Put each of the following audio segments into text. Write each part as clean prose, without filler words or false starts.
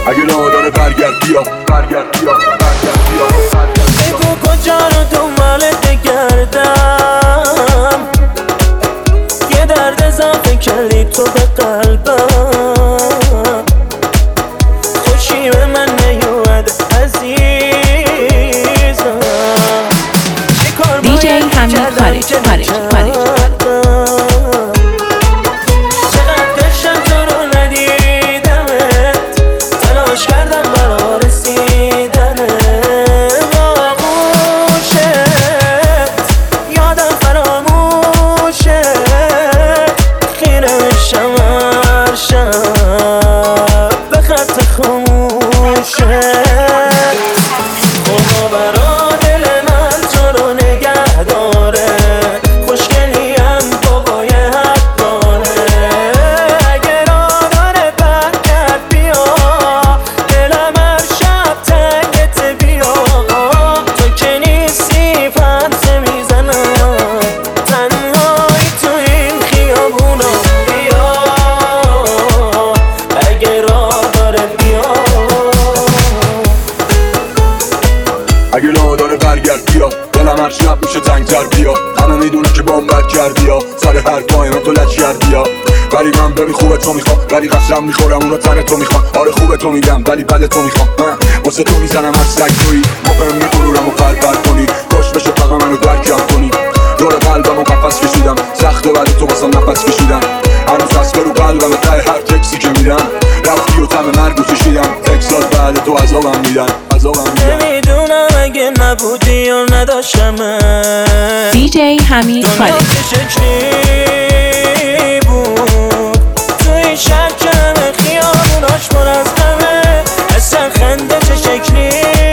اگه راه داره برگرد بیا، برگرد بیا، برگرد بیا. بگو کجا رو دنبالت بگردم، یه درد اضافه کردی تو به قلبم، خوشی به من نیومده عزیزم. دیجی حمید خارج. اگه راه داره برگرد بیا، دلم هر شب میشه تنگتر بیا. همه میدونه که بامبت کردی یا سر هر پای من تو لج کردی یا. ولی من ببین خوبه تو میخوام، ولی قسم میخورم اون رو تن تو میخوام. آره خوبه تو میگم ولی بده تو میخوام. من واسه تو میزنم هر سگ تویی، مهم میگرورم و پرپر کنی. کش بشه فقط منو درکم کنی. دور قلبم و قفص کشیدم، سخته ولی تو واسم نفس کشیدم. هنوز دست برو قلبم ته هر تکسی که میدم. رفتی و تم مرگو کشیدم، تکسات بعد تو عذابم میدن، عذابم میدن. نمیدونم اگه نبودی یا نداشتمه. دیجی حمید خارج. شکلی بود توی شهر که همه خیابوناش پر از غمه. اصلا خنده چه شکلی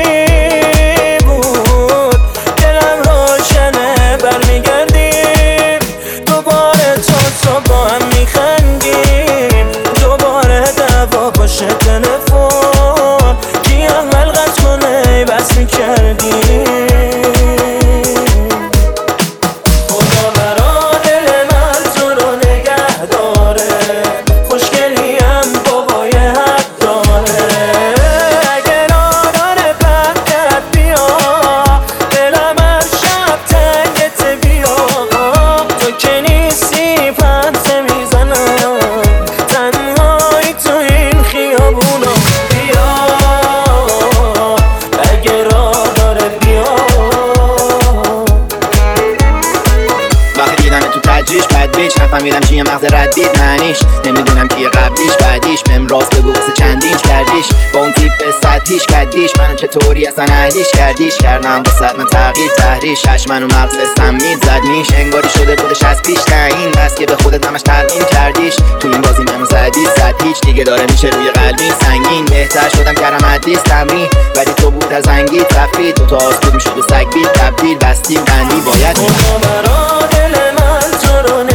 بود، دلم روشنه برمیگردیم دوباره تو با هم میخندیم. دوباره دعوا باشه تلفن، کی اول قطع کنه بس میکردیم. نفهمیدم چیه مغز ردید معنیش، نمیدونم کیه قبلیش بعدیش. بهم راست بگو واسه چندینچ کردیش، با اون تیپ سطحیش کدیش. منو چطوری اصلا اهلیش کردیش، کردم واسه من تغییر تحریش. هش منو مغز سمید زد میش، انگاری شده بودش از پیش تعیین. بس که به خودت همش تلقین کردیش، تو این بازی منو زدی زد هیچ. دیگه داره میشه روی قلبی سنگین، بهتر شدم کردم حدیث تمرین. ولی تو بود از زنگی تفرید، تو تا آسکود میشد و سگ بید تبدیل. بستیم بندی باید برا دل من تو رو